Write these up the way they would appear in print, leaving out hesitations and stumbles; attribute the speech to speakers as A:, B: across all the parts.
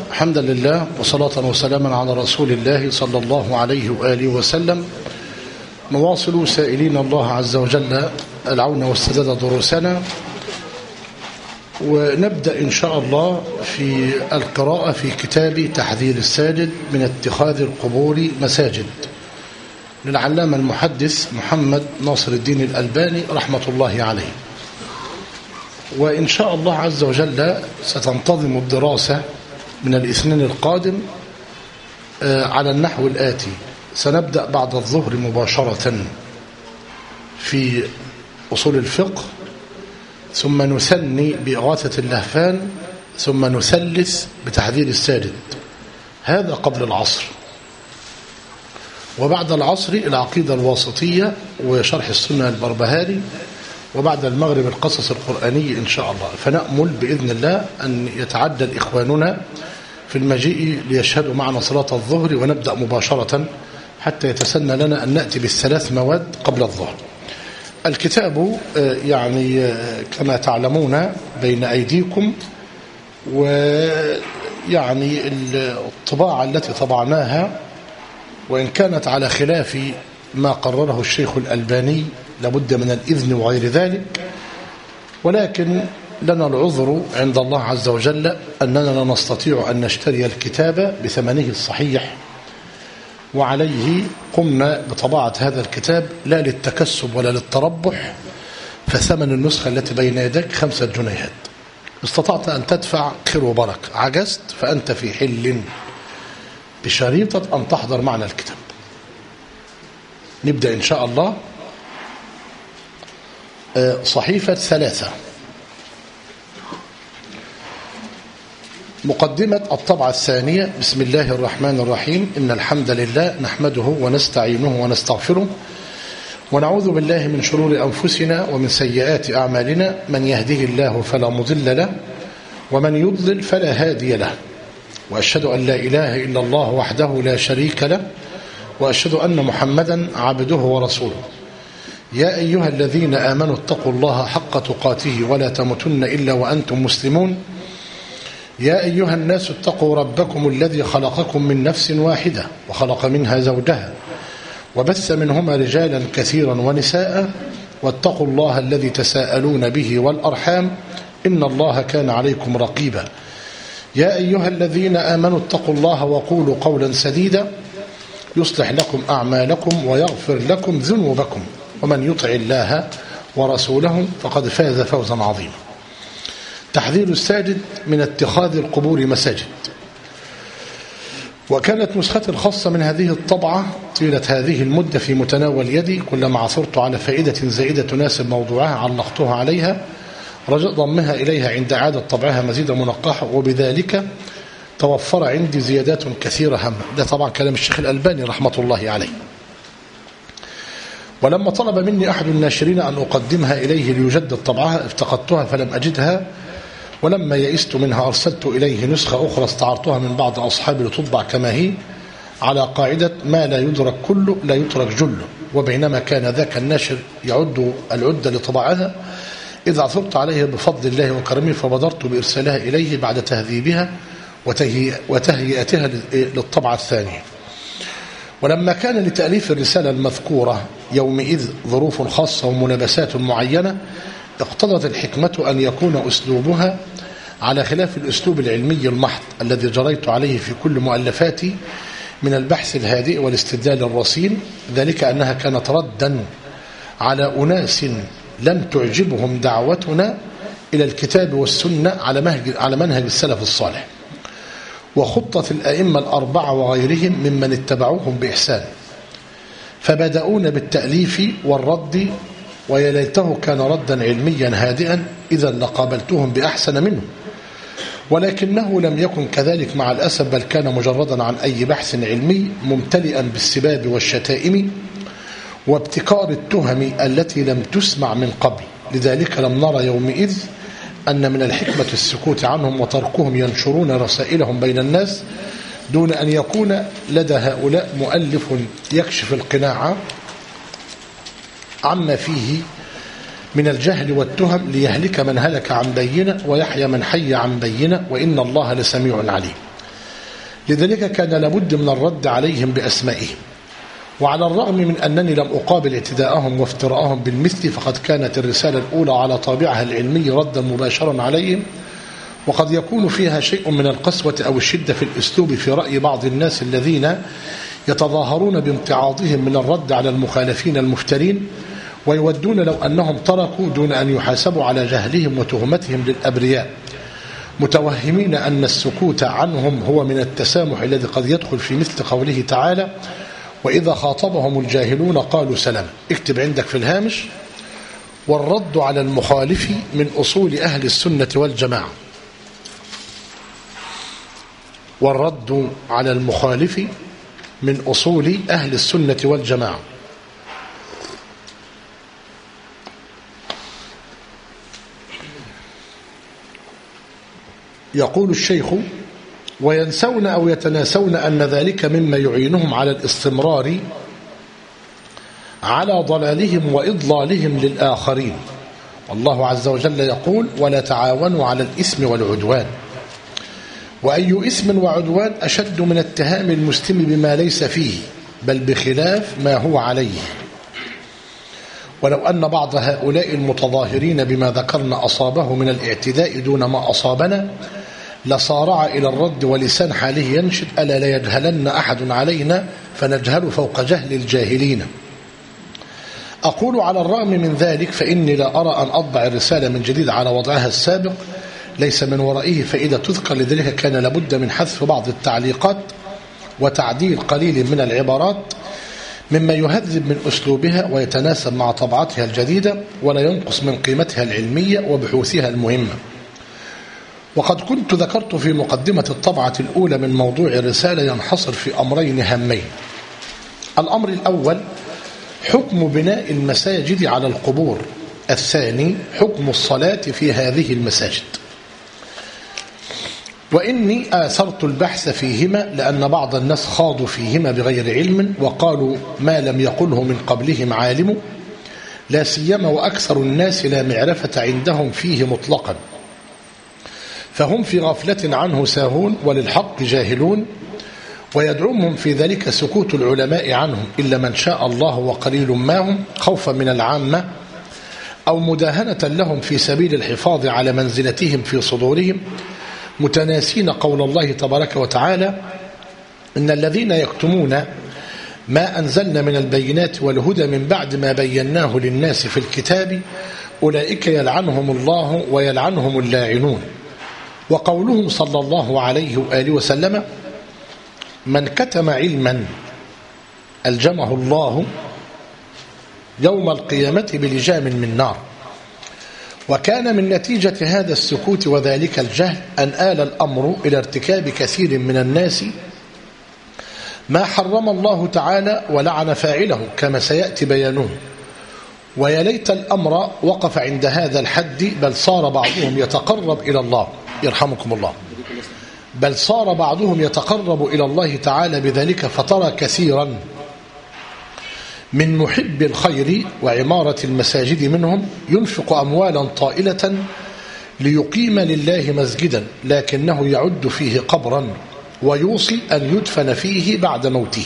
A: حمدا لله وصلاة وسلاما على رسول الله صلى الله عليه وآله وسلم. نواصل سائلين الله عز وجل العون والسداد دروسنا، ونبدأ إن شاء الله في القراءة في كتاب تحذير الساجد من اتخاذ القبور مساجد للعلامة المحدث محمد ناصر الدين الألباني رحمة الله عليه. وإن شاء الله عز وجل ستنتظم الدراسة من الاثنين القادم على النحو الآتي: سنبدأ بعد الظهر مباشرة في أصول الفقه، ثم نثني بإغاثة اللهفان، ثم نثلث بتحذير الساجد، هذا قبل العصر. وبعد العصر العقيدة الواسطية وشرح السنة البربهاري، وبعد المغرب القصص القرآني إن شاء الله. فنأمل بإذن الله أن يتعدل إخواننا في المجيء ليشهدوا معنا صلاة الظهر، ونبدأ مباشرة حتى يتسنى لنا أن نأتي بالثلاث مواد قبل الظهر. الكتاب يعني كما تعلمون بين أيديكم، ويعني الطباعة التي طبعناها وإن كانت على خلاف ما قرره الشيخ الألباني لابد من الإذن وغير ذلك، ولكن لنا العذر عند الله عز وجل أننا لا نستطيع أن نشتري الكتاب بثمنه الصحيح، وعليه قمنا بطباعة هذا الكتاب لا للتكسب ولا للتربح. فثمن النسخة التي بين يديك 5 جنيهات. استطعت أن تدفع خير وبركة، عجزت فأنت في حل بشريطة أن تحضر معنا الكتاب. نبدأ إن شاء الله صحيفة 3. مقدمة الطبعة الثانية. بسم الله الرحمن الرحيم. إن الحمد لله نحمده ونستعينه ونستغفره، ونعوذ بالله من شرور أنفسنا ومن سيئات أعمالنا. من يهده الله فلا مضل له، ومن يضلل فلا هادي له. وأشهد أن لا إله إلا الله وحده لا شريك له، وأشهد أن محمدا عبده ورسوله. يا أيها الذين آمنوا اتقوا الله حق تقاته ولا تموتن إلا وأنتم مسلمون. يا أيها الناس اتقوا ربكم الذي خلقكم من نفس واحدة، وخلق منها زوجها، وبث منهما رجالا كثيرا ونساء، واتقوا الله الذي تساءلون به والأرحام، إن الله كان عليكم رقيبا. يا أيها الذين آمنوا اتقوا الله وقولوا قولا سديدا يصلح لكم أعمالكم ويغفر لكم ذنوبكم، ومن يطع الله ورسوله فقد فاز فوزا عظيما. تحذير الساجد من اتخاذ القبور مساجد. وكانت نسختي الخاصة من هذه الطبعة طيلة هذه المدة في متناول يدي، كلما عثرت على فائدة زائدة تناسب موضوعها علقتها عليها، رجاء ضمها إليها عند إعادة طبعها مزيدا منقحة، وبذلك توفر عندي زيادات كثيرة هامة. ده طبعا كلام الشيخ الألباني رحمة الله عليه. ولما طلب مني أحد الناشرين أن أقدمها إليه ليجدد طبعها افتقدتها فلم أجدها، ولما يئست منها أرسلت إليه نسخة أخرى استعرتها من بعض أصحابي لتطبع كما هي، على قاعدة ما لا يدرك كله لا يترك جله. وبينما كان ذاك الناشر يعد العدة لطبعها، إذا عثرت عليه بفضل الله وكرمه فبدرت بإرسالها إليه بعد تهذيبها وتهيئتها للطبعة الثانية. ولما كان لتأليف الرسالة المذكورة يومئذ ظروف خاصة وملابسات معينة، اقتضت الحكمة أن يكون أسلوبها على خلاف الأسلوب العلمي المحض الذي جريت عليه في كل مؤلفاتي من البحث الهادئ والاستدلال الرصين، ذلك أنها كانت ردا على أناس لم تعجبهم دعوتنا إلى الكتاب والسنة على منهج السلف الصالح، وخطة الأئمة الأربعة وغيرهم ممن اتبعوهم بإحسان، فبدأون بالتأليف والرد، ويا ليته كان ردا علميا هادئا، إذا لقابلتهم بأحسن منه. ولكنه لم يكن كذلك مع الأسف، بل كان مجردا عن أي بحث علمي ممتلئا بالسباب والشتائم وابتكار التهم التي لم تسمع من قبل. لذلك لم نرى يومئذ أن من الحكمة السكوت عنهم وتركهم ينشرون رسائلهم بين الناس، دون أن يكون لدى هؤلاء مؤلف يكشف القناع عما فيه من الجهل والتهم، ليهلك من هلك عن بينة ويحيى من حي عن بينة، وإن الله لسميع عليم. لذلك كان لابد من الرد عليهم بأسمائهم. وعلى الرغم من أنني لم أقابل اعتداءهم وافتراءهم بالمثل، فقد كانت الرسالة الأولى على طابعها العلمي ردا مباشرا عليهم، وقد يكون فيها شيء من القسوة أو الشدة في الأسلوب في رأي بعض الناس الذين يتظاهرون بامتعاضهم من الرد على المخالفين المفترين، ويودون لو أنهم تركوا دون أن يحاسبوا على جهلهم وتهمتهم للأبرياء، متوهمين أن السكوت عنهم هو من التسامح الذي قد يدخل في مثل قوله تعالى: وإذا خاطبهم الجاهلون قالوا سلام. اكتب عندك في الهامش: والرد على المخالف من أصول أهل السنة والجماعة. والرد على المخالف من أصول أهل السنة والجماعة. يقول الشيخ: وينسون أو يتناسون أن ذلك مما يعينهم على الاستمرار على ضلالهم وإضلالهم للآخرين. والله عز وجل يقول: ولا تعاونوا على الإثم والعدوان. وأي إثم وعدوان أشد من اتهام المسلم بما ليس فيه، بل بخلاف ما هو عليه. ولو أن بعض هؤلاء المتظاهرين بما ذكرنا أصابه من الاعتداء دون ما أصابنا لصارع إلى الرد، ولسان حاله ينشد: ألا لا يجهلن أحد علينا فنجهل فوق جهل الجاهلين. أقول على الرغم من ذلك فإني لا أرى أن أطبع الرسالة من جديد على وضعها السابق، ليس من ورائه فائدة تذكر، لذلك كان لابد من حذف بعض التعليقات وتعديل قليل من العبارات مما يهذب من أسلوبها ويتناسب مع طبعتها الجديدة ولا ينقص من قيمتها العلمية وبحوثها المهمة. وقد كنت ذكرت في مقدمة الطبعة الأولى من موضوع الرسالة ينحصر في أمرين هامين. الأمر الأول حكم بناء المساجد على القبور، الثاني حكم الصلاة في هذه المساجد. وإني آثرت البحث فيهما لأن بعض الناس خاضوا فيهما بغير علم وقالوا ما لم يقله من قبلهم عالم، لا سيما وأكثر الناس لا معرفة عندهم فيه مطلقا، فهم في غفلة عنه ساهون وللحق جاهلون، ويدعوهم في ذلك سكوت العلماء عنهم إلا من شاء الله وقليل ما هم، خوفا من العامة أو مداهنة لهم في سبيل الحفاظ على منزلتهم في صدورهم، متناسين قول الله تبارك وتعالى: إن الذين يكتمون ما أنزلنا من البينات والهدى من بعد ما بيناه للناس في الكتاب أولئك يلعنهم الله ويلعنهم اللاعنون. وقوله صلى الله عليه وآله وسلم: من كتم علما ألجمه الله يوم القيامة بلجام من نار. وكان من نتيجة هذا السكوت وذلك الجهل أن آل الأمر إلى ارتكاب كثير من الناس ما حرم الله تعالى ولعن فاعله كما سيأتي بيانه. ويا ليت الأمر وقف عند هذا الحد، بل صار بعضهم يتقرب إلى الله، يرحمكم الله، بل صار بعضهم يتقرب إلى الله تعالى بذلك، فترى كثيرا من محب الخير وعمارة المساجد منهم ينفق أموالا طائلة ليقيم لله مسجدا، لكنه يعد فيه قبرا ويوصي أن يدفن فيه بعد موته.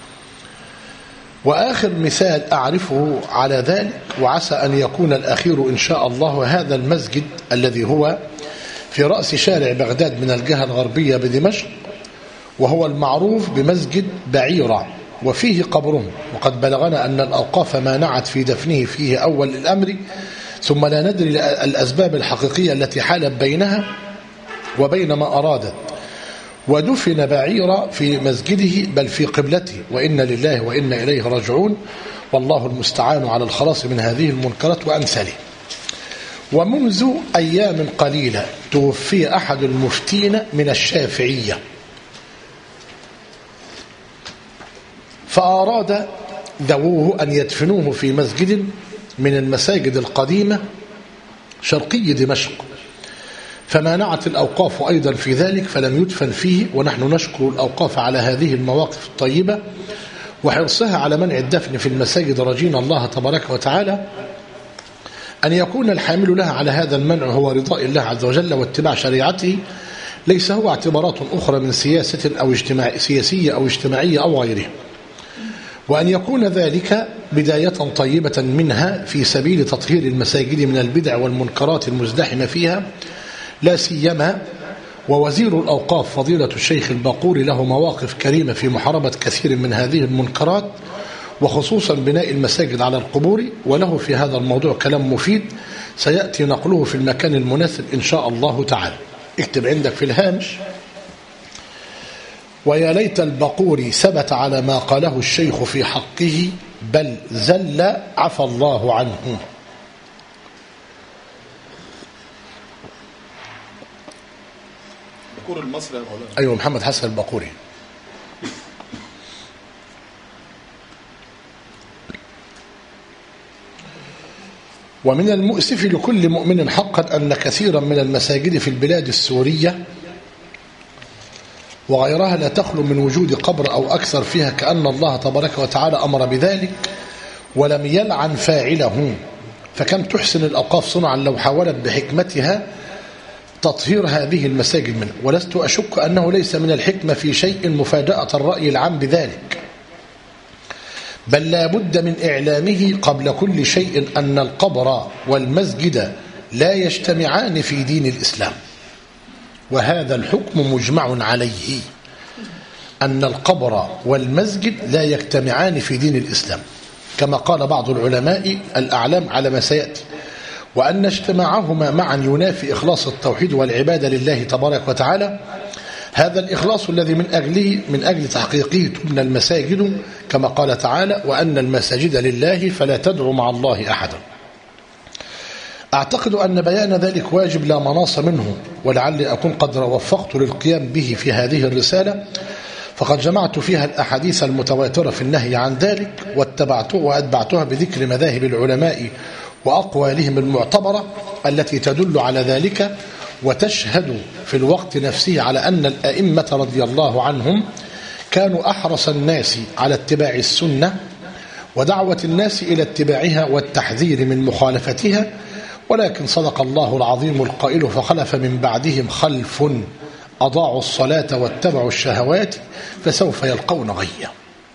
A: وآخر مثال أعرفه على ذلك، وعسى أن يكون الأخير إن شاء الله، هذا المسجد الذي هو في رأس شارع بغداد من الجهة الغربية بدمشق، وهو المعروف بمسجد بعيرة، وفيه قبره. وقد بلغنا أن الأوقاف مانعت في دفنه فيه أول الأمر، ثم لا ندري الأسباب الحقيقية التي حالت بينها وبين ما أرادت، ودفن بعيرة في مسجده بل في قبلته، وإن لله وإنا إليه راجعون، والله المستعان على الخلاص من هذه المنكرات وأمثاله. ومنذ أيام قليلة توفي أحد المفتين من الشافعية، فأراد ذووه أن يدفنوه في مسجد من المساجد القديمة شرقي دمشق، فمانعت الأوقاف أيضا في ذلك فلم يدفن فيه. ونحن نشكر الأوقاف على هذه المواقف الطيبة وحرصها على منع الدفن في المساجد، رجينا الله تبارك وتعالى أن يكون الحامل لها على هذا المنع هو رضاء الله عز وجل واتباع شريعته، ليس هو اعتبارات أخرى من سياسية أو اجتماعية أو غيرها، وأن يكون ذلك بداية طيبة منها في سبيل تطهير المساجد من البدع والمنكرات المزدحمة فيها، لا سيما ووزير الأوقاف فضيلة الشيخ الباقوري له مواقف كريمة في محاربة كثير من هذه المنكرات، وخصوصا بناء المساجد على القبور، وله في هذا الموضوع كلام مفيد سيأتي نقله في المكان المناسب إن شاء الله تعالى. اكتب عندك في الهامش: ويا ليت الباقوري ثبت على ما قاله الشيخ في حقه، بل زل عفى الله عنه.
B: الباقوري المصري يا مولانا.
A: أيوة، محمد حسن الباقوري. ومن المؤسف لكل مؤمن حقا أن كثيرا من المساجد في البلاد السورية وغيرها لا تخلو من وجود قبر أو أكثر فيها، كأن الله تبارك وتعالى أمر بذلك ولم يلعن فاعله، فكم تحسن الأوقاف صنعا لو حاولت بحكمتها تطهير هذه المساجد منه. ولست أشك أنه ليس من الحكمة في شيء مفاجأة الرأي العام بذلك، بل لا بد من إعلامه قبل كل شيء أن القبر والمسجد لا يجتمعان في دين الإسلام، وهذا الحكم مجمع عليه، أن القبر والمسجد لا يجتمعان في دين الإسلام، كما قال بعض العلماء الأعلام على ما سيأتي، وأن اجتماعهما معا ينافي إخلاص التوحيد والعبادة لله تبارك وتعالى. هذا الإخلاص الذي من أجل تحقيقه تبنى المساجد، كما قال تعالى: وأن المساجد لله فلا تدعوا مع الله أحدا. أعتقد أن بيان ذلك واجب لا مناص منه، ولعلي أكون قد وفقت للقيام به في هذه الرسالة، فقد جمعت فيها الأحاديث المتواترة في النهي عن ذلك، وأتبعتها بذكر مذاهب العلماء وأقوالهم المعتبرة التي تدل على ذلك، وتشهد في الوقت نفسه على أن الأئمة رضي الله عنهم كانوا أحرص الناس على اتباع السنة ودعوة الناس إلى اتباعها والتحذير من مخالفتها، ولكن صدق الله العظيم القائل: فخلف من بعدهم خلف أضاعوا الصلاة واتبعوا الشهوات فسوف يلقون غيا.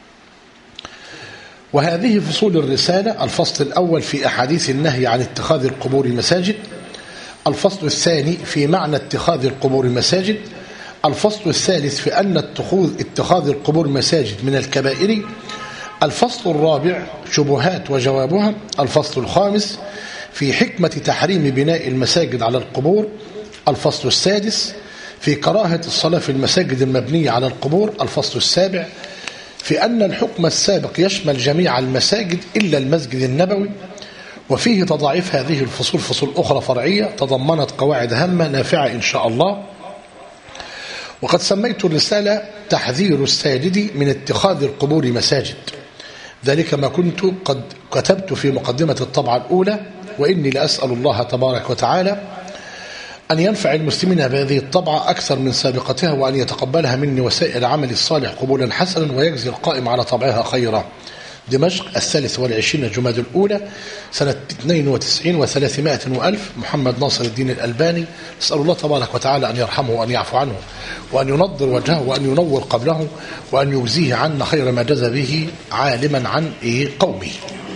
A: وهذه فصول الرسالة: الفصل الأول في أحاديث النهي عن اتخاذ القبور مساجد، الفصل الثاني في معنى اتخاذ القبور مساجد، الفصل الثالث في أن اتخاذ القبور مساجد من الكبائر، الفصل الرابع شبهات وجوابها، الفصل الخامس في حكمة تحريم بناء المساجد على القبور، الفصل السادس في كراهة الصلاة في المساجد المبنية على القبور، الفصل السابع في أن الحكم السابق يشمل جميع المساجد إلا المسجد النبوي، وفيه تضاعف هذه الفصول فصول أخرى فرعية تضمنت قواعد هامة نافعة إن شاء الله. وقد سميت الرسالة تحذير الساجد من اتخاذ القبور مساجد، ذلك ما كنت قد كتبت في مقدمة الطبعة الأولى، وإني لأسأل الله تبارك وتعالى أن ينفع المسلمين بهذه الطبعة أكثر من سابقتها، وأن يتقبلها مني وسائر العمل الصالح قبولا حسنا، ويجزي القائم على طبعها خيرا. دمشق 23 جماد الأولى سنة 92 و300 وألف، محمد ناصر الدين الألباني. نسأل الله تبارك وتعالى أن يرحمه وأن يعفو عنه وأن ينضر وجهه وأن ينور قبله وأن يجزيه عنا خير ما جزى به عالما عن قومه.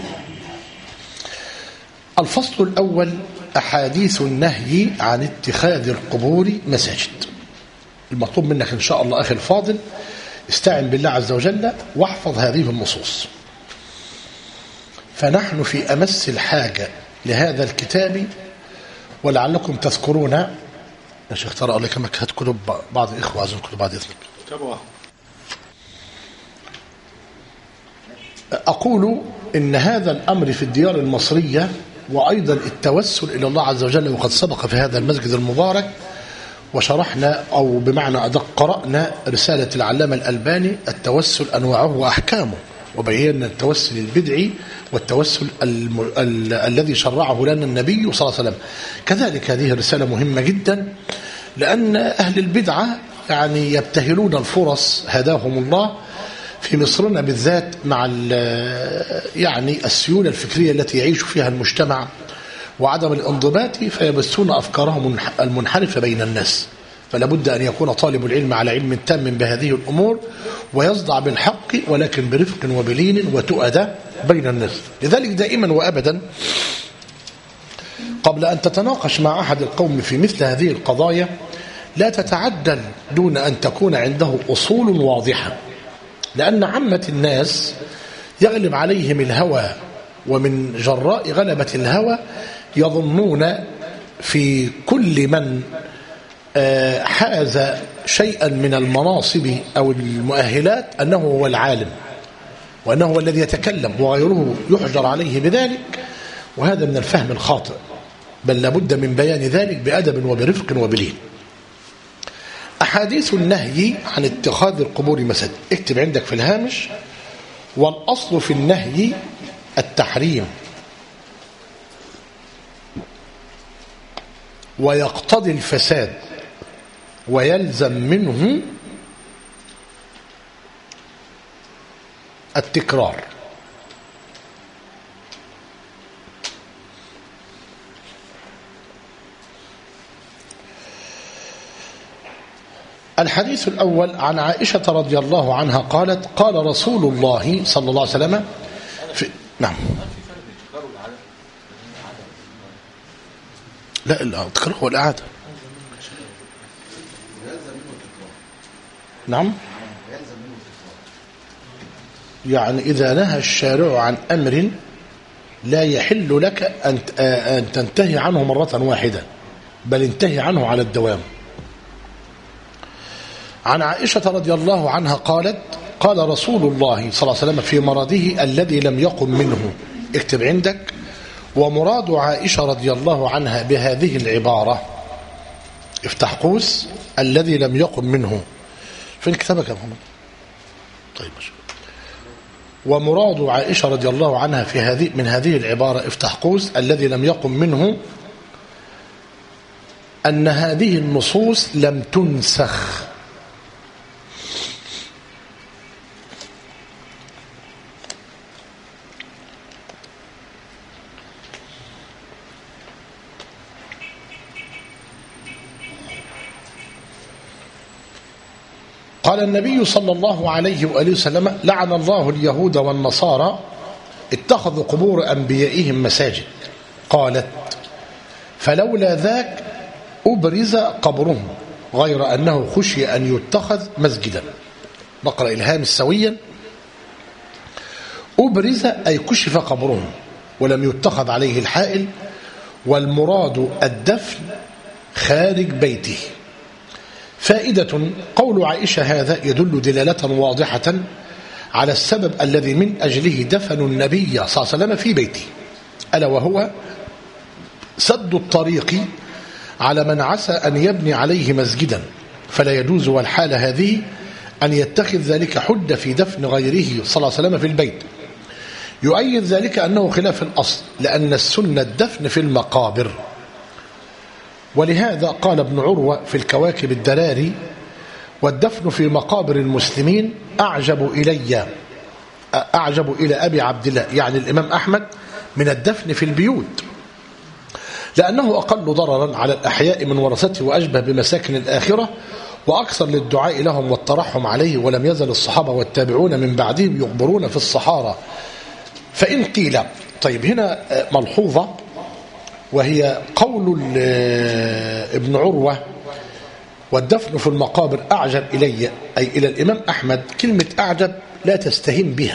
A: الفصل الأول: أحاديث النهي عن اتخاذ القبور مساجد. المطلوب منك إن شاء الله أخي الفاضل استعن بالله عز وجل واحفظ هذه النصوص، فنحن في أمس الحاجة لهذا الكتاب. ولعلكم تذكرون يا شيخ ترى عليك مكهة كتب بعض الإخوة عايزين كتب بعد إذنك. أقول إن هذا الأمر في الديار المصرية، وأيضا التوسل إلى الله عز وجل، وقد سبق في هذا المسجد المبارك وشرحنا أو بمعنى أدق قرأنا رسالة العلامة الألباني التوسل أنواعه وأحكامه، وبينا التوسل البدعي والتوسل الذي شرعه لنا النبي صلى الله عليه وسلم. كذلك هذه الرسالة مهمة جدا، لأن أهل البدعة يعني يبتهلون الفرص هداهم الله في مصرنا بالذات مع يعني السيولة الفكرية التي يعيش فيها المجتمع وعدم الانضباط، فيبثون أفكارهم المنحرفة بين الناس. فلا بد أن يكون طالب العلم على علم تام بهذه الأمور ويصدع بالحق ولكن برفق وبلين وتؤدى بين الناس. لذلك دائما وأبدا قبل أن تتناقش مع أحد القوم في مثل هذه القضايا لا تتعدل دون أن تكون عنده أصول واضحة، لأن عامة الناس يغلب عليهم الهوى، ومن جراء غلبة الهوى يظنون في كل من حاز شيئا من المناصب أو المؤهلات أنه هو العالم وأنه هو الذي يتكلم وغيره يحجر عليه بذلك، وهذا من الفهم الخاطئ، بل لابد من بيان ذلك بأدب وبرفق وبلين. أحاديث النهي عن اتخاذ القبور مساجد، اكتب عندك في الهامش: والأصل في النهي التحريم ويقتضي الفساد ويلزم منه التكرار. الحديث الأول عن عائشة رضي الله عنها قالت: قال رسول الله صلى الله عليه وسلم نعم. لا التكرار هو الإعادة. نعم، يعني إذا نهى الشارع عن أمر لا يحل لك أن تنتهي عنه مرة واحدة، بل انتهي عنه على الدوام. عن عائشة رضي الله عنها قالت: قال رسول الله صلى الله عليه وسلم في مرضه الذي لم يقم منه، اكتب عندك: ومراد عائشة رضي الله عنها بهذه العبارة، افتح قوس، الذي لم يقم منه. فين كتابك يا محمد؟ طيب ماشي. ومراد عائشة رضي الله عنها من هذه العبارة، افتح قوس، الذي لم يقم منه، أن هذه النصوص لم تنسخ. قال النبي صلى الله عليه وآله وسلم: لعن الله اليهود والنصارى اتخذوا قبور أنبيائهم مساجد. قالت: فلولا ذاك أبرز قبرهم غير أنه خشي أن يتخذ مسجدا. نقرأ الهام سويا: أبرز أي كشف قبرهم ولم يتخذ عليه الحائل، والمراد الدفن خارج بيته. فائدة: قول عائشة هذا يدل دلالة واضحة على السبب الذي من أجله دفن النبي صلى الله عليه وسلم في بيته، ألا وهو سد الطريق على من عسى أن يبني عليه مسجدا، فلا يجوز والحال هذه أن يتخذ ذلك حجة في دفن غيره صلى الله عليه وسلم في البيت. يؤيد ذلك أنه خلاف الأصل، لأن السنة الدفن في المقابر. ولهذا قال ابن عروة في الكواكب الدراري: والدفن في مقابر المسلمين أعجب إلى أبي عبد الله، يعني الإمام أحمد، من الدفن في البيوت، لأنه أقل ضررا على الأحياء من ورثته وأشبه بمساكن الآخرة، وأكثر للدعاء لهم والترحم عليه. ولم يزل الصحابة والتابعون من بعدهم يقبرون في الصحارى. فإن قيل، طيب هنا ملحوظة، وهي قول ابن عروة: والدفن في المقابر أعجب إلي، أي إلى الإمام أحمد. كلمة أعجب لا تستهين بها،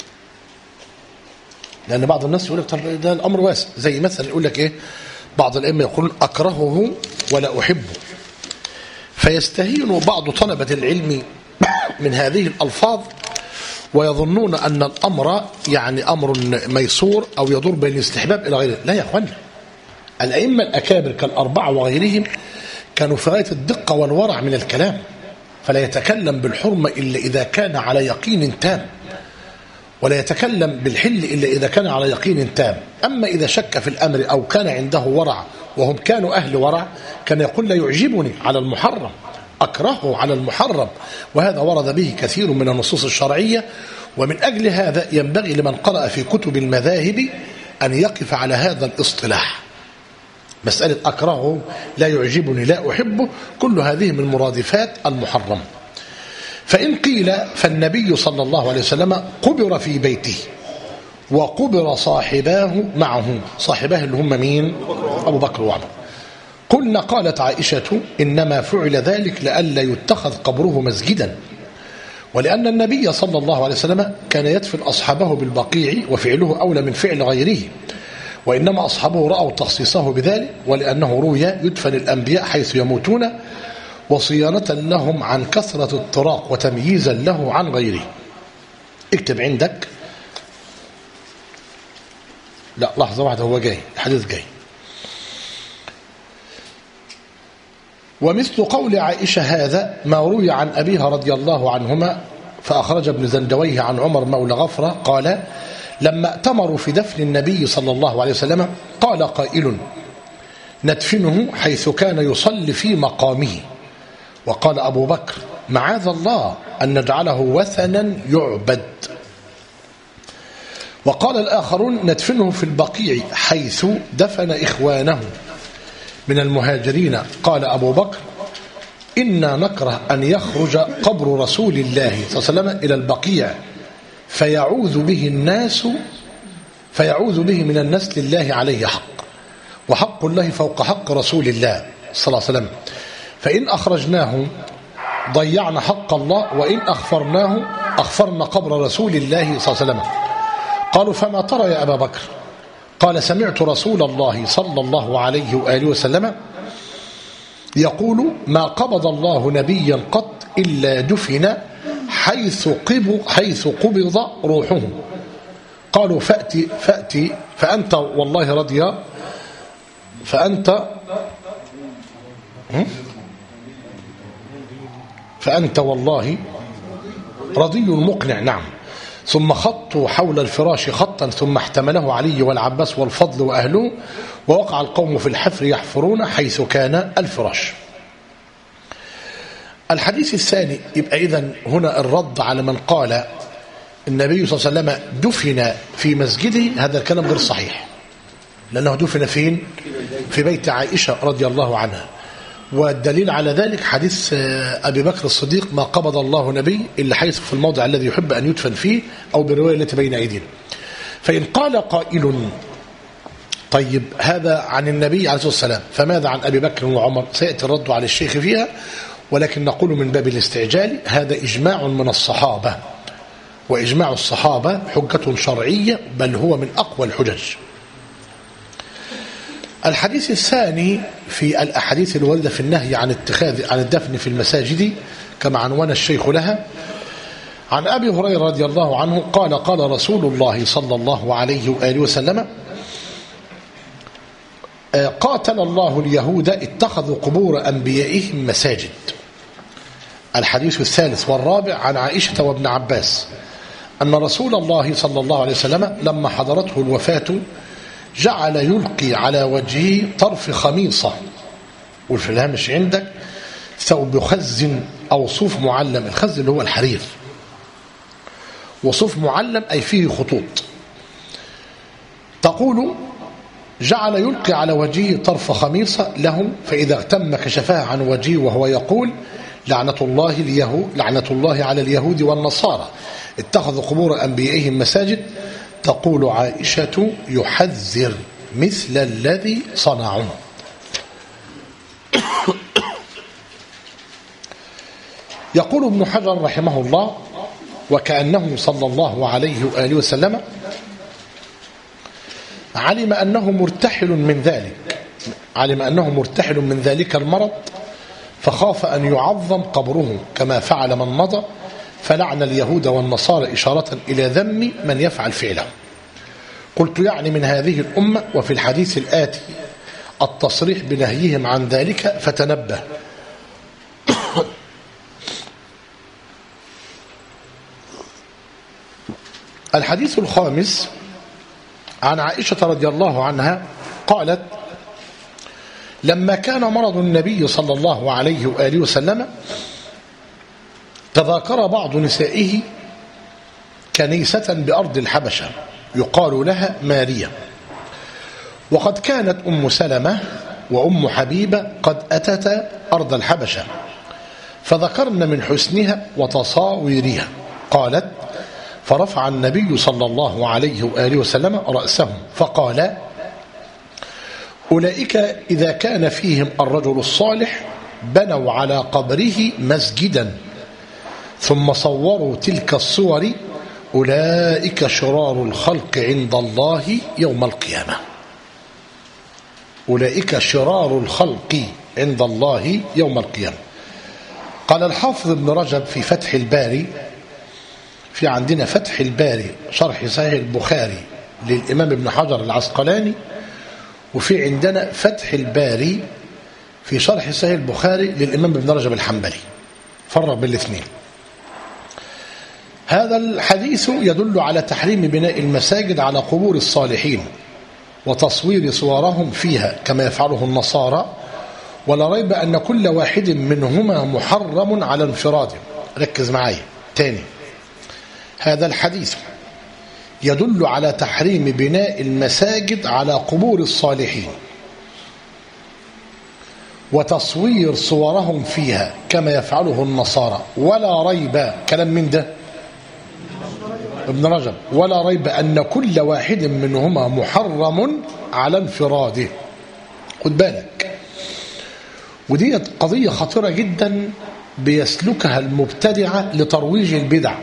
A: لأن بعض الناس يقول لك ده الأمر واسع، زي مثلا يقول لك إيه، بعض الأئمة يقول أكرهه ولا أحبه، فيستهين بعض طلبة العلم من هذه الألفاظ ويظنون أن الأمر يعني أمر ميسور أو يدور بين الاستحباب إلى غيره. لا يا أخوانا، الأئمة الأكابر كالأربعة وغيرهم كانوا في غاية الدقة والورع من الكلام، فلا يتكلم بالحرمة إلا إذا كان على يقين تام، ولا يتكلم بالحل إلا إذا كان على يقين تام. أما إذا شك في الأمر أو كان عنده ورع، وهم كانوا أهل ورع، كان يقول: لا يعجبني على المحرم، أكرهه على المحرم. وهذا ورد به كثير من النصوص الشرعية. ومن أجل هذا ينبغي لمن قرأ في كتب المذاهب أن يقف على هذا الاصطلاح، مسألة أكرهه، لا يعجبني، لا أحبه، كل هذه من مرادفات المحرم. فإن قيل فالنبي صلى الله عليه وسلم قبر في بيته وقبر صاحباه معه، صاحباه اللي هم مين؟ أبو بكر وعمر. قلنا قالت عائشة إنما فعل ذلك لئلا يتخذ قبره مسجدا، ولأن النبي صلى الله عليه وسلم كان يدفن أصحابه بالبقيع وفعله أولى من فعل غيره، وإنما أصحابه رأوا تخصيصه بذلك، ولأنه روي يدفن الأنبياء حيث يموتون وصيانة لهم عن كثرة الطراق وتمييزا له عن غيره. اكتب عندك، لا لحظة واحدة، هو جاي الحديث جاي. ومثل قول عائشة هذا ما روي عن أبيها رضي الله عنهما، فأخرج ابن زندويه عن عمر مولى غفرة قال لما ائتمروا في دفن النبي صلى الله عليه وسلم قال قائل ندفنه حيث كان يصلي في مقامه، وقال أبو بكر معاذ الله أن نجعله وثنا يعبد، وقال الآخرون ندفنه في البقيع حيث دفن إخوانه من المهاجرين. قال أبو بكر إنا نكره أن يخرج قبر رسول الله صلى الله عليه وسلم إلى البقيع فيعوذ به من الناس لله عليه حق، وحق الله فوق حق رسول الله صلى الله عليه وسلم، فإن أخرجناه ضيعنا حق الله، وإن أخفرناه أخفرنا قبر رسول الله صلى الله عليه وسلم. قالوا فما ترى يا أبا بكر؟ قال سمعت رسول الله صلى الله عليه وآله وسلم يقول ما قبض الله نبيا قط إلا دفن حيث قبض روحه. قالوا فأتي فأنت والله رضي فأنت والله رضي مقنع. نعم. ثم خطوا حول الفراش خطا ثم احتمله علي والعباس والفضل وأهله، ووقع القوم في الحفر يحفرون حيث كان الفراش. الحديث الثاني يبقى إذن هنا الرد على من قال النبي صلى الله عليه وسلم دفن في مسجده، هذا الكلام غير صحيح، لأنه دفن فين؟ في بيت عائشة رضي الله عنها، والدليل على ذلك حديث أبي بكر الصديق ما قبض الله نبي إلا حيث في الموضع الذي يحب أن يدفن فيه، أو بالرواية التي بين أيدينا. فإن قال قائل طيب هذا عن النبي عليه الصلاة والسلام، فماذا عن أبي بكر وعمر؟ سيأتي الرد على الشيخ فيها، ولكن نقول من باب الاستعجال هذا إجماع من الصحابة، وإجماع الصحابة حجة شرعية، بل هو من أقوى الحجج. الحديث الثاني في الأحاديث الواردة في النهي عن الدفن في المساجد كما عنوان الشيخ لها، عن أبي هريرة رضي الله عنه قال قال رسول الله صلى الله عليه وآله وسلم قاتل الله اليهود اتخذوا قبور أنبيائهم مساجد. الحديث الثالث والرابع عن عائشة وابن عباس أن رسول الله صلى الله عليه وسلم لما حضرته الوفاة جعل يلقي على وجهه طرف خميصة، وفي الهامش عندك ثوب خز أو صوف معلم، الخز اللي هو الحرير، وصوف معلم أي فيه خطوط. تقول جعل يلقي على وجهه طرف خميصة له، فإذا اغتم كشفها عن وجهه وهو يقول لعنة الله على اليهود والنصارى اتخذوا قبور أنبيائهم مساجد. تقول عائشة يحذر مثل الذي صنعوا. يقول ابن حجر رحمه الله وكأنه صلى الله عليه وآله وسلم علم أنه مرتحل من ذلك المرض، فخاف أن يعظم قبره كما فعل من مضى، فلعن اليهود والنصارى إشارة إلى ذم من يفعل فعله. قلت يعني من هذه الأمة، وفي الحديث الآتي التصريح بنهيهم عن ذلك، فتنبه. الحديث الخامس عن عائشة رضي الله عنها قالت لما كان مرض النبي صلى الله عليه وآله وسلم تذاكر بعض نسائه كنيسة بأرض الحبشة يقال لها ماريا، وقد كانت أم سلمة وأم حبيبة قد أتتا أرض الحبشة فذكرن من حسنها وتصاويرها. قالت: فرفع النبي صلى الله عليه وآله وسلم رأسه فقال: أولئك إذا كان فيهم الرجل الصالح بنوا على قبره مسجدا ثم صوروا تلك الصور أولئك شرار الخلق عند الله يوم القيامة. أولئك شرار الخلق عند الله يوم القيامة. قال الحافظ ابن رجب في فتح الباري، في عندنا فتح الباري شرح صحيح البخاري للإمام ابن حجر العسقلاني، وفي عندنا فتح الباري في شرح صحيح البخاري للإمام ابن رجب الحنبلي، فرق بين الاثنين. هذا الحديث يدل على تحريم بناء المساجد على قبور الصالحين وتصوير صورهم فيها كما يفعله النصارى، ولا ريب أن كل واحد منهما محرم على انفراده. ركز معايا تاني، هذا الحديث يدل على تحريم بناء المساجد على قبور الصالحين وتصوير صورهم فيها كما يفعله النصارى، ولا ريب، كلام من ده ابن رجب، ولا ريب أن كل واحد منهما محرم على انفراده. خد بالك، ودي قضية خطيرة جدا بيسلكها المبتدعة لترويج البدع.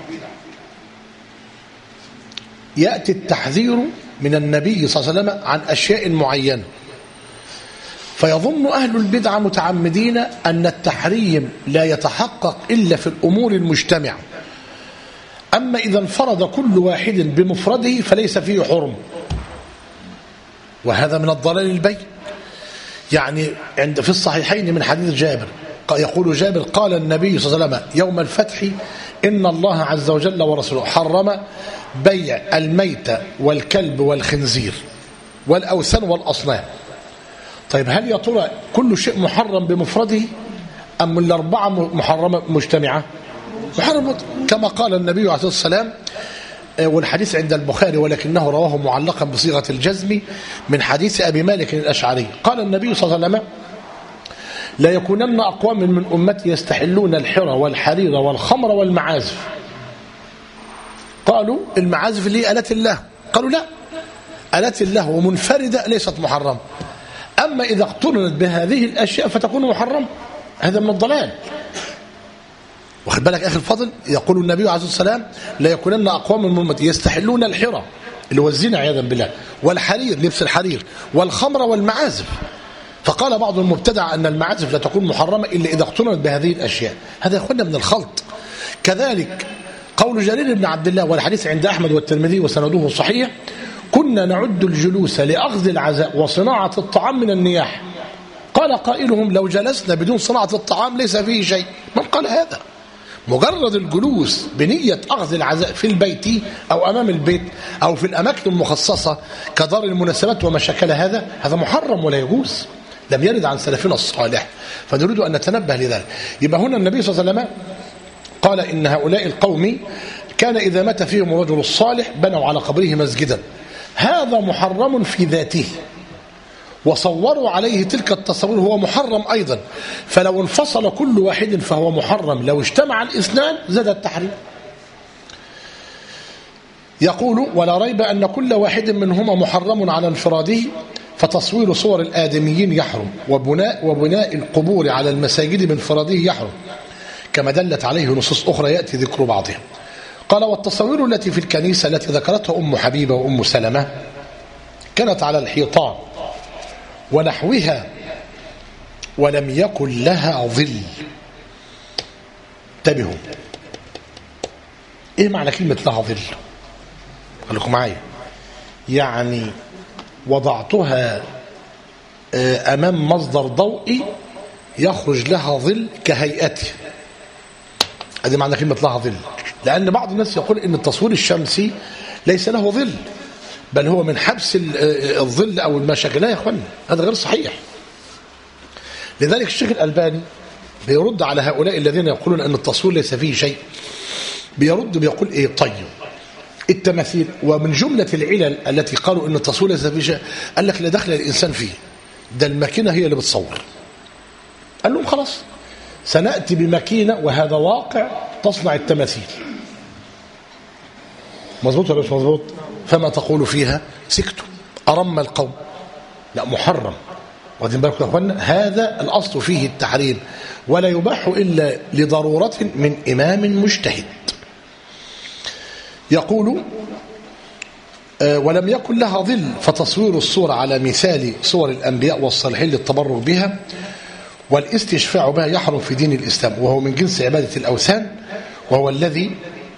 A: يأتي التحذير من النبي صلى الله عليه وسلم عن أشياء معينة، فيظن أهل البدع متعمدين أن التحريم لا يتحقق إلا في الأمور المجتمعة، أما إذا انفرد كل واحد بمفرده فليس فيه حرم، وهذا من الضلال البين. يعني في الصحيحين من حديث جابر، يقول جابر: قال النبي صلى الله عليه وسلم يوم الفتح: إن الله عز وجل ورسوله حرم بيع الميت والكلب والخنزير والأوثان والأصنام. طيب هل يا ترى كل شيء محرم بمفرده أم الأربعة محرمة مجتمعة؟ محرم، كما قال النبي عليه الصلاة والسلام، والحديث عند البخاري ولكنه رواه معلقا بصيغة الجزم من حديث أبي مالك الأشعري. قال النبي صلى الله عليه وسلم: لا يكونن أقوام من أمتي يستحلون الحرى والحرير والخمر والمعازف. قالوا: المعازف اللي هي آلات الله؟ قالوا: لا، آلات الله ومنفردة ليست محرم، أما إذا اقترنت بهذه الأشياء فتكون محرم. هذا من الضلال. واخد بالك أخي الفضل؟ يقول النبي عليه الصلاة والسلام: لا يكونن أقوام من أمتي يستحلون الحرى اللي هو الزنا عياذا بالله، والحرير لبس الحرير، والخمر والمعازف. فقال بعض المبتدع أن المعازف لا تكون محرمة إلا إذا اقترنت بهذه الأشياء. هذا يخلنا من الخلط. كذلك قول جرير بن عبد الله، والحديث عند أحمد والترمذي وسنده صحيح: كنا نعد الجلوس لأخذ العزاء وصناعة الطعام من النياح. قال قائلهم: لو جلسنا بدون صناعة الطعام ليس فيه شيء. من قال هذا؟ مجرد الجلوس بنية أخذ العزاء في البيت أو أمام البيت أو في الأماكن المخصصة كدار المناسبات وما شكل هذا محرم ولا يجوز، لم يرد عن سلفنا الصالح، فنريد أن نتنبه لذلك. يبقى هنا النبي صلى الله عليه وسلم قال: إن هؤلاء القوم كان إذا مات فيهم الرجل الصالح بنوا على قبره مسجدا. هذا محرم في ذاته، وصوروا عليه تلك التصوير هو محرم أيضا، فلو انفصل كل واحد فهو محرم، لو اجتمع الاثنان زاد التحريم. يقول: ولا ريب أن كل واحد منهما محرم على انفراده، فتصوير صور الآدميين يحرم، وبناء القبور على المساجد بانفراده يحرم، كما دلت عليه نصوص أخرى يأتي ذكر بعضها. قال: والتصوير التي في الكنيسة التي ذكرتها أم حبيبة وأم سلمة كانت على الحيطان ونحوها ولم يكن لها ظل. انتبهوا، ايه معنى كلمة لها ظل؟ خليكم معايا. يعني وضعتها أمام مصدر ضوئي يخرج لها ظل كهيئته. هذه معنى كلمة لها ظل. لأن بعض الناس يقول إن التصوير الشمسي ليس له ظل، بل هو من حبس الظل أو المشاكل. لا يا أخوان، هذا غير صحيح. لذلك الشيخ الألباني بيرد على هؤلاء الذين يقولون أن التصوير ليس فيه شيء، بيرد بيقول إيه؟ طيب التماثيل، ومن جملة العلل التي قالوا أن التصوير ليس فيه شيء، قال لك لا دخل الإنسان فيه. ده الماكينة هي اللي بتصور. قال لهم خلاص سنأتي بماكينة وهذا واقع تصنع التماثيل. مظبوط ولا مش مظبوط؟ فما تقول فيها؟ سكتوا. أرم القوم. لا محرم. واخدين بالكم يا اخوانا؟ هذا الأصل فيه التحريم، ولا يباح إلا لضرورة من إمام مجتهد. يقول ولم يكن لها ظل، فتصوير الصورة على مثال صور الأنبياء والصالحين للتبرك بها والاستشفاع بها يحرم في دين الإسلام، وهو من جنس عبادة الأوثان، وهو الذي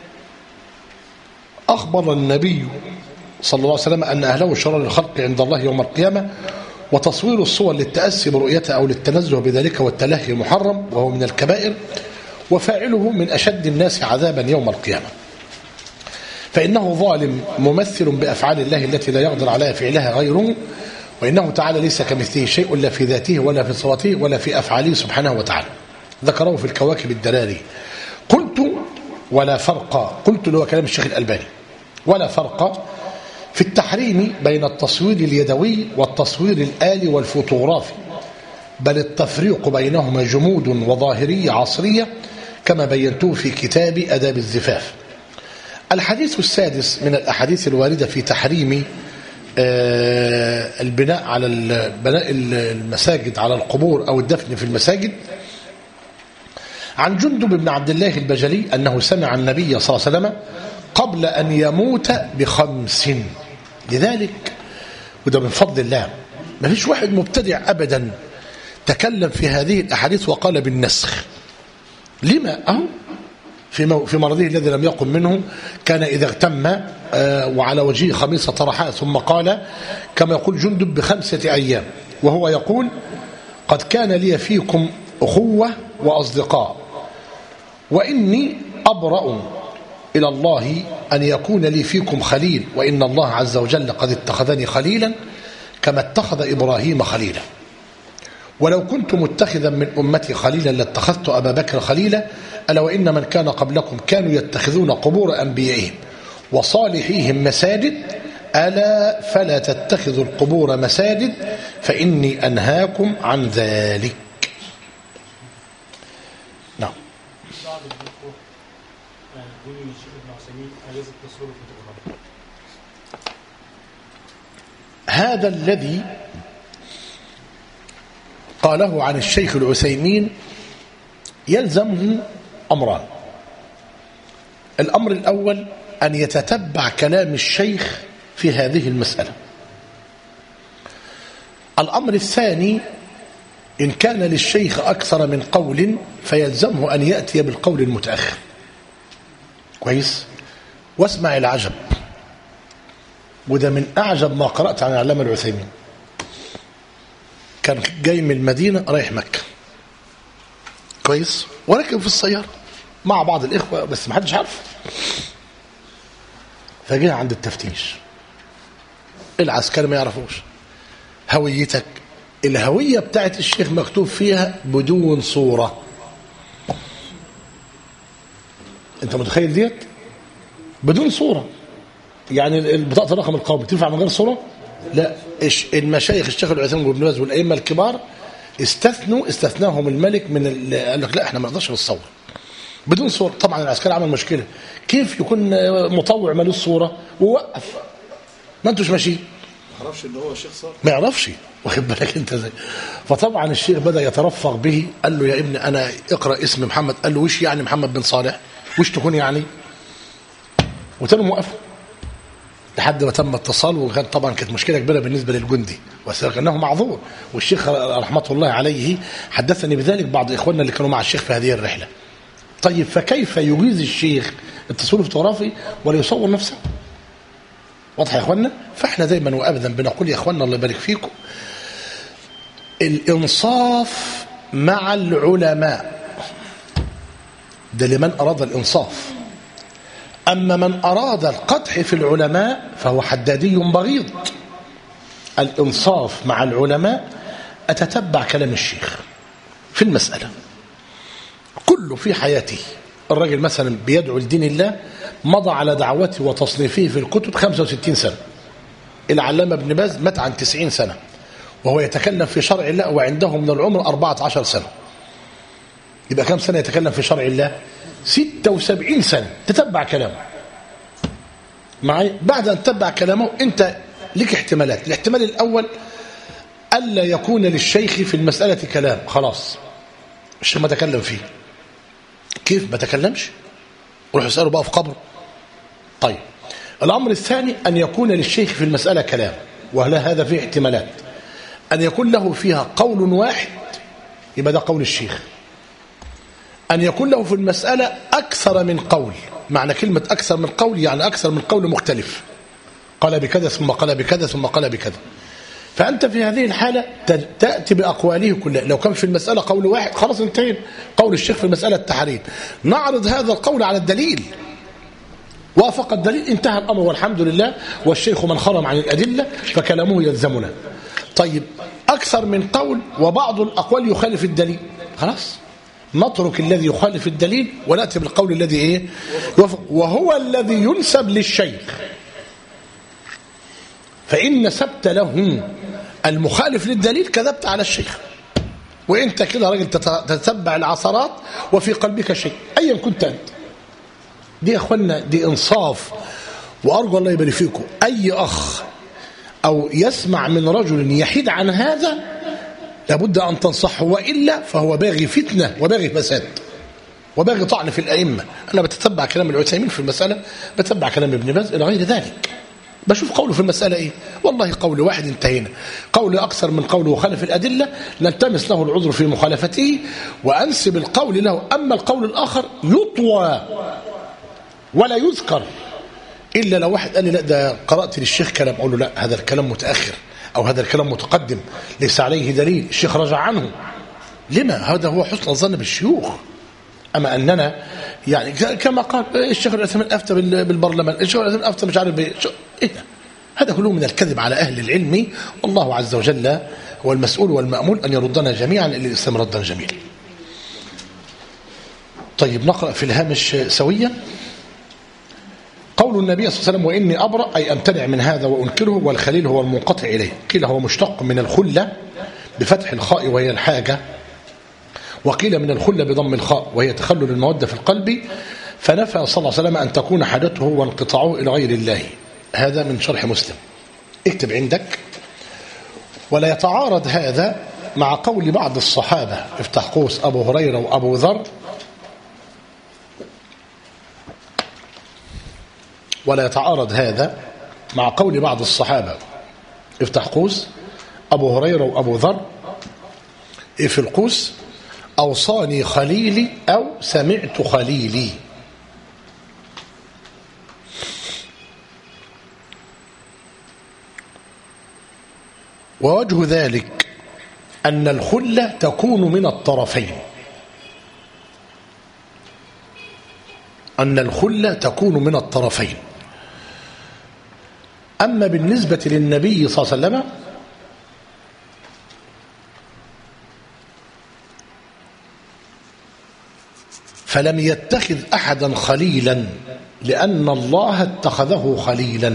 A: أخبر النبي صلى الله عليه وسلم أن أهله شرار الخلق عند الله يوم القيامة. وتصوير الصور للتأسي برؤيتها أو للتنزه بذلك والتلهي محرم، وهو من الكبائر، وفاعله من أشد الناس عذابا يوم القيامة، فإنه ظالم ممثل بأفعال الله التي لا يقدر على فعلها غيره، وإنه تعالى ليس كمثله شيء لا في ذاته ولا في صفاته ولا في أفعاله سبحانه وتعالى. ذكره في الكواكب الدراري. قلت ولا فرق، قلت له كلام الشيخ الألباني، ولا فرق في التحريم بين التصوير اليدوي والتصوير الآلي والفوتوغرافي، بل التفريق بينهما جمود وظاهرية عصرية كما بينته في كتاب أداب الزفاف. الحديث السادس من الأحاديث الواردة في تحريم البناء على بناء المساجد على القبور أو الدفن في المساجد. عن جندب بن عبد الله البجلي أنه سمع النبي صلى الله عليه وسلم قبل أن يموت ب5. لذلك وده من فضل الله ما فيش واحد مبتدع أبدا تكلم في هذه الأحاديث وقال بالنسخ. لما؟ في مرضه الذي لم يقم منه كان إذا اغتم وعلى وجهه خميصة طرحها، ثم قال كما يقول جندب ب5 أيام، وهو يقول قد كان لي فيكم أخوة وأصدقاء، وإني أبرأ إلى الله أن يكون لي فيكم خليل، وإن الله عز وجل قد اتخذني خليلا كما اتخذ إبراهيم خليلا، ولو كنت متخذا من أمتي خليلا لاتخذت أبا بكر خليلا، ألا وإن من كان قبلكم كانوا يتخذون قبور أنبيائهم وصالحيهم مساجد، ألا فلا تتخذوا القبور مساجد فإني أنهاكم عن ذلك. نعم. هذا الذي قاله عن الشيخ العثيمين يلزمه أمران. الأمر الأول أن يتتبع كلام الشيخ في هذه المسألة. الأمر الثاني إن كان للشيخ أكثر من قول فيلزمه أن يأتي بالقول المتأخر. كويس؟ واسمع العجب، وده من أعجب ما قرأت عن العلامة العثيمين. كان جاي من المدينة رايح مكة، كويس، ولكن في السيارة مع بعض الإخوة بس ما حدش عارف. فجينا عند التفتيش، العسكري ما يعرفوش هويتك. الهوية بتاعت الشيخ مكتوب فيها بدون صورة. انت متخيل ديت؟ بدون صورة. يعني البطاقة الرقم القومي تنفع من غير صورة؟ لا. المشايخ الشيخ العثيمين وابن باز والأئمة الكبار استثناهم الملك من قال لك لا احنا ما نقدرش نصور بدون صورة. طبعا العسكري عمل مشكلة، كيف يكون مطوع مالوش صورة ووقف؟ ما انتوش ماشيين.
B: ما يعرفش ان هو الشيخ صار،
A: ما يعرفش، واخد بالك انت ازاي؟ فطبعا الشيخ بدأ يترفق به، قال له يا ابني انا اقرأ اسم محمد. قال له وش يعني محمد بن صالح؟ وش تكون يعني؟ وتاني موقف لحد ما تم اتصال. وكان طبعا كانت مشكله كبيره بالنسبه للجندي ولكنه معذور. والشيخ رحمه الله عليه حدثني بذلك بعض اخواننا اللي كانوا مع الشيخ في هذه الرحله. طيب فكيف يجيز الشيخ التصوير الفوتوغرافي ولا يصور نفسه؟ واضح يا اخواننا؟ فاحنا دايما وابدا بنقول يا اخواننا الله يبارك فيكم الانصاف مع العلماء، ده لمن اراد الانصاف. أما من أراد القدح في العلماء فهو حدادي بغيض. الإنصاف مع العلماء أتتبع كلام الشيخ في المسألة كله في حياته. الرجل مثلا بيدعو لدين الله، مضى على دعوته وتصنيفه في الكتب 65 سنة. العلامة ابن باز مات عن 90 سنة، وهو يتكلم في شرع الله وعنده من العمر 14 سنة، يبقى كم سنة يتكلم في شرع الله؟ 76 سنة. تتبع كلامه معي. بعد أن تتبع كلامه أنت لك احتمالات. الاحتمال الأول ألا يكون للشيخ في المسألة كلام، خلاص الشيخ ما تكلم فيه. كيف ما تكلمش؟ روح اسأله بقى في قبره. طيب الأمر الثاني أن يكون للشيخ في المسألة كلام، وهلا هذا فيه احتمالات. أن يكون له فيها قول واحد، يبقى ده قول الشيخ. أن يكون له في المسألة أكثر من قول. معنى كلمة أكثر من قول يعني أكثر من قول مختلف، قال بكذا ثم قال بكذا ثم قال بكذا. فأنت في هذه الحالة تأتي بأقواله كلها. لو كان في المسألة قول واحد خلاص انتهينا، قول الشيخ في المسألة التحريم، نعرض هذا القول على الدليل، وافق الدليل، انتهى الأمر والحمد لله، والشيخ من خرم عن الأدلة فكلامه يلزمنا. طيب أكثر من قول وبعض الأقوال يخالف الدليل، خلاص نترك الذي يخالف الدليل ونأتي بالقول الذي ايه يوافق، وهو الذي ينسب للشيخ. فإن نسبت له المخالف للدليل كذبت على الشيخ، وانت كده راجل تتبع العثرات وفي قلبك شيء ايا كنت انت. دي يا اخوانا دي انصاف، وارجو الله يبارك فيكم اي اخ او يسمع من رجل يحيد عن هذا لابد ان تنصحه، والا فهو باغي فتنه وباغي فساد وباغي طعن في الائمه. انا بتتبع كلام العثيمين في المساله، بتتبع كلام ابن باز الى غير ذلك، بشوف قوله في المسألة ايه. والله قول واحد انتهينا، قول أكثر من قوله وخالف الأدلة نلتمس له العذر في مخالفته وأنسب القول له. أما القول الآخر يطوى ولا يذكر إلا لو واحد قال لي لا ده قرأت للشيخ كلام، أقول له لا هذا الكلام متأخر أو هذا الكلام متقدم ليس عليه دليل، الشيخ رجع عنه. لما؟ هذا هو حسن الظن بالشيوخ. أما أننا يعني كما قال الشيخ العثيمين أفتى بالبرلمان، الشيخ العثيمين أفتى مش عارف إيه ده؟ هذا كله من الكذب على أهل العلم. والله عز وجل هو المسؤول والمأمول أن يردنا جميعا إلى الإسلام ردا جميلا. طيب نقرأ في الهامش سويا. قول النبي صلى الله عليه وسلم وإني أبرأ أي أمتنع من هذا وأنكره، والخليل هو المنقطع إليه. قيل هو مشتق من الخلة بفتح الخاء وهي الحاجة، وقيل من الخلة بضم الخاء وهي تخلل المودة في القلب، فنفى صلى الله عليه وسلم أن تكون حاجته وانقطاعه إلى غير الله. هذا من شرح مسلم، اكتب عندك. ولا يتعارض هذا مع قول بعض الصحابة، افتح قوس أبو هريرة وأبو ذر، ولا يتعارض هذا مع قول بعض الصحابة، افتح قوس أبو هريرة وأبو ذر، في القوس أوصاني خليلي أو سمعت خليلي. ووجه ذلك أن الخلة تكون من الطرفين، أن الخلة تكون من الطرفين. أما بالنسبة للنبي صلى الله عليه وسلم فلم يتخذ أحدا خليلا لأن الله اتخذه خليلا،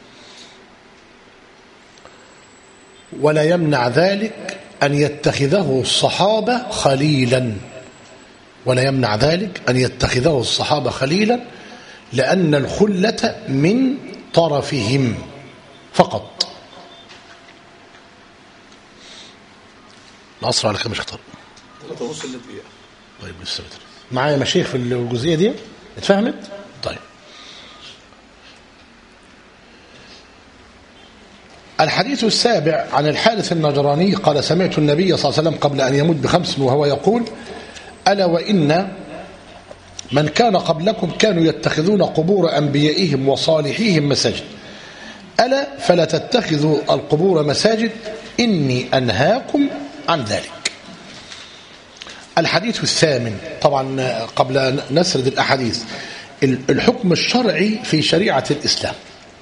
A: ولا يمنع ذلك أن يتخذه الصحابة خليلا، ولا يمنع ذلك أن يتخذه الصحابة خليلا لأن الخلة من طرفهم فقط. العصر على كم شطر؟ طيب لسه معايا مشايخ في الجزئية دي اتفهمت؟ طيب الحديث السابع عن الحارث النجراني قال سمعت النبي صلى الله عليه وسلم قبل أن يموت ب5 وهو يقول ألا وإن من كان قبلكم كانوا يتخذون قبور أنبيائهم وصالحيهم مساجد، ألا فلا تتخذوا القبور مساجد إني أنهاكم عن ذلك. الحديث الثامن، طبعا قبل أن نسرد الأحاديث، الحكم الشرعي في شريعة الإسلام.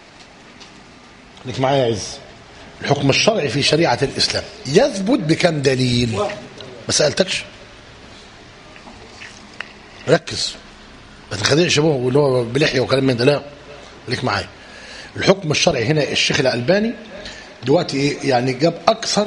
A: لك معايا يا عز، الحكم الشرعي في شريعة الإسلام يثبت بكم دليل؟ ما سألتكش، ركز ما تخدعش به واللي هو بلحية وكلام من ده، لا لك معايا. الحكم الشرعي هنا الشيخ الألباني دلوقتي يعني جاب أكثر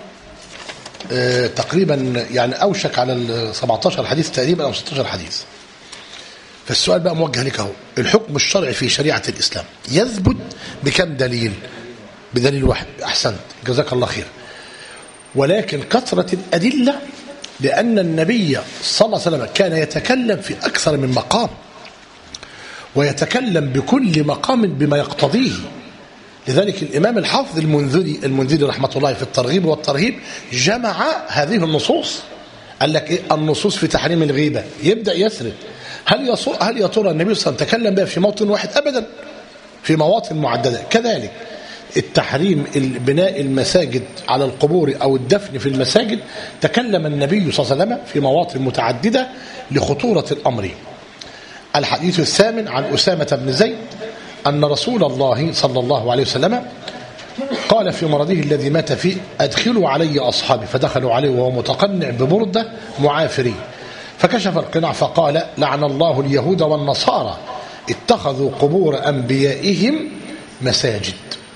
A: تقريبا يعني أوشك على 17 حديث تقريبا أو 16 حديث. فالسؤال بقى موجه لك اهو، الحكم الشرعي في شريعة الإسلام يثبت بكم دليل؟ بدليل واحد. أحسنت، جزاك الله خير. ولكن كثرة الأدلة، لأن النبي صلى الله عليه وسلم كان يتكلم في أكثر من مقام، ويتكلم بكل مقام بما يقتضيه. لذلك الإمام الحافظ المنذري رحمة الله في الترغيب والترهيب جمع هذه النصوص. قال لك إيه؟ النصوص في تحريم الغيبة، يبدأ يسرد. هل يا ترى النبي صلى الله عليه وسلم تكلم بها في موطن واحد؟ أبدا، في مواطن معددة. كذلك التحريم بناء المساجد على القبور أو الدفن في المساجد، تكلم النبي صلى الله عليه وسلم في مواطن متعددة لخطورة الأمر. الحديث الثامن عن أسامة بن زيد أن رسول الله صلى الله عليه وسلم قال في مرضه الذي مات فيه: أدخلوا علي أصحابي. فدخلوا عليه وهو متقنع ببردة معافري، فكشف القناع فقال: لعن الله اليهود والنصارى اتخذوا قبور أنبيائهم مساجد.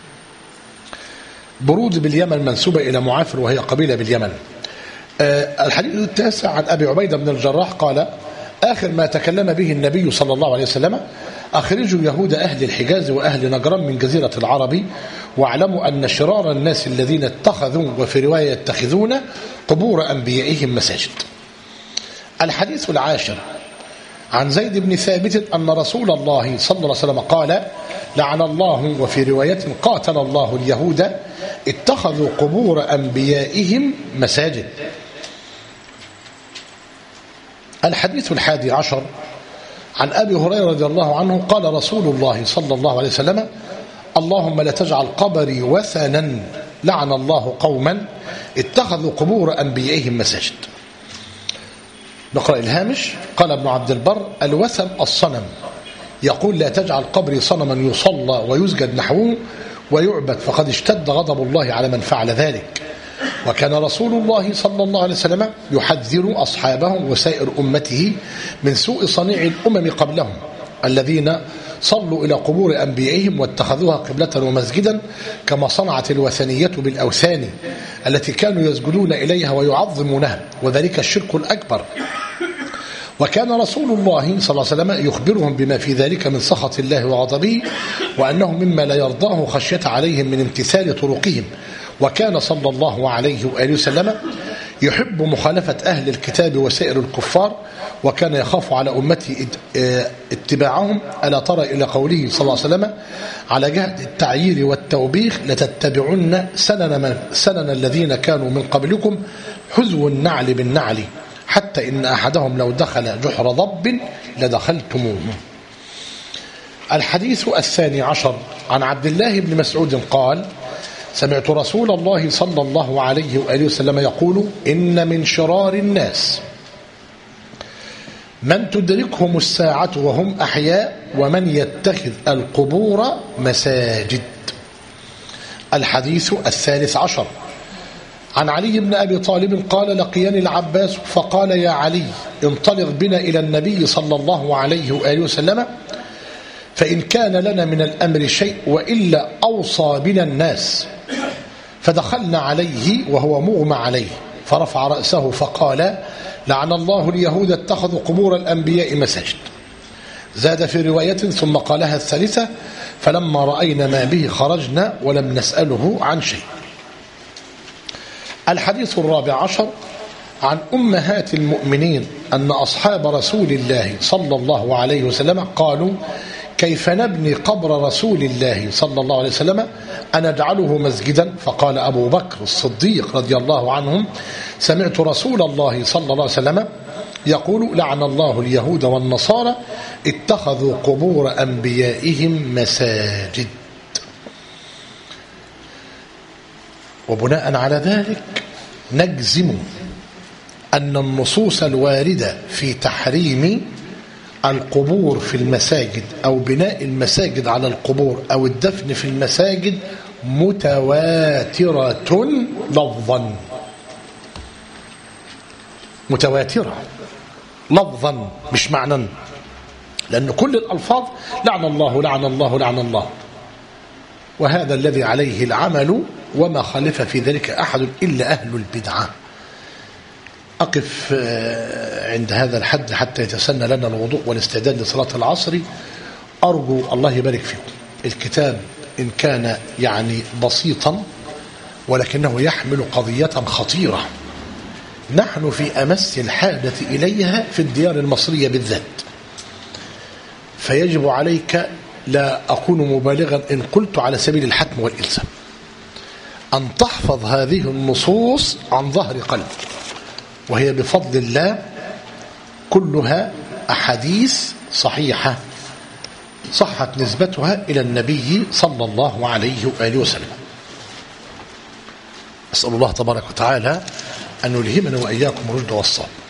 A: برود باليمن منسوبة إلى معافر وهي قبيلة باليمن. الحديث التاسع عن أبي عبيدة بن الجراح قال: آخر ما تكلم به النبي صلى الله عليه وسلم: أخرجوا يهود أهل الحجاز وأهل نجران من جزيرة العرب، واعلموا أن شرار الناس الذين اتخذوا، وفي رواية يتخذون، قبور أنبيائهم مساجد. الحديث العاشر عن زيد بن ثابت أن رسول الله صلى الله عليه وسلم قال: لعن الله، وفي رواية قاتل الله اليهود اتخذوا قبور أنبيائهم مساجد. الحديث الحادي عشر عن أبي هريرة رضي الله عنه قال رسول الله صلى الله عليه وسلم: اللهم لا تجعل قبري وثنا، لعن الله قوما اتخذوا قبور أنبيائهم مساجد. نقرأ الهامش. قال ابن عبد البر: الوثن الصنم، يقول: لا تجعل قبري صنما يصلى ويسجد نحوه ويعبد، فقد اشتد غضب الله على من فعل ذلك. وكان رسول الله صلى الله عليه وسلم يحذر أصحابه وسائر أمته من سوء صنيع الأمم قبلهم الذين صلوا إلى قبور أنبيائهم واتخذوها قبلة ومسجدا، كما صنعت الوثنية بالأوثان التي كانوا يسجدون إليها ويعظمونها، وذلك الشرك الأكبر. وكان رسول الله صلى الله عليه وسلم يخبرهم بما في ذلك من سخط الله وغضبه، وأنه مما لا يرضاه خشية عليهم من امتثال طرقهم. وكان صلى الله عليه وآله وسلم يحب مخالفة أهل الكتاب وسائر الكفار، وكان يخاف على أمته اتباعهم. ألا ترى إلى قوله صلى الله عليه وسلم: على جهة التعيير والتوبيخ لتتبعن سنن الذين كانوا من قبلكم حذو النعل بالنعل، حتى إن أحدهم لو دخل جحر ضب لدخلتموه. الحديث الثاني عشر عن عبد الله بن مسعود قال: سمعت رسول الله صلى الله عليه وآله وسلم يقول: إن من شرار الناس من تدركهم الساعة وهم أحياء، ومن يتخذ القبور مساجد. الحديث الثالث عشر عن علي بن أبي طالب قال: لقيني العباس فقال: يا علي، انطلق بنا إلى النبي صلى الله عليه وآله وسلم، فإن كان لنا من الأمر شيء، وإلا أوصى بنا الناس. فدخلنا عليه وهو مغمى عليه، فرفع رأسه فقال: لعن الله اليهود اتخذوا قبور الأنبياء مساجد. زاد في رواية: ثم قالها الثالثة: فلما رأينا ما به خرجنا ولم نسأله عن شيء. الحديث الرابع عشر عن أمهات المؤمنين أن أصحاب رسول الله صلى الله عليه وسلم قالوا: كيف نبني قبر رسول الله صلى الله عليه وسلم أنجعله مسجدا؟ فقال أبو بكر الصديق رضي الله عنهم: سمعت رسول الله صلى الله عليه وسلم يقول: لعن الله اليهود والنصارى اتخذوا قبور أنبيائهم مساجد. وبناء على ذلك نجزم أن النصوص الواردة في تحريم القبور في المساجد أو بناء المساجد على القبور أو الدفن في المساجد متواترة لفظا، متواترة لفظا مش معنى، لأن كل الألفاظ لعن الله لعن الله لعن الله، وهذا الذي عليه العمل وما خالف في ذلك أحد إلا أهل البدعة. أقف عند هذا الحد حتى يتسنى لنا الوضوء والاستعداد لصلاة العصر. أرجو الله يبارك فيكم. الكتاب إن كان يعني بسيطا ولكنه يحمل قضية خطيرة نحن في أمس الحاجة إليها في الديار المصرية بالذات، فيجب عليك، لا أكون مبالغا إن قلت على سبيل الحتم والإلزام، أن تحفظ هذه النصوص عن ظهر قلب، وهي بفضل الله كلها أحاديث صحيحة صحت نسبتها إلى النبي صلى الله عليه وآله وسلم. أسأل الله تبارك وتعالى أن يلهمنا وإياكم الرشد والصواب.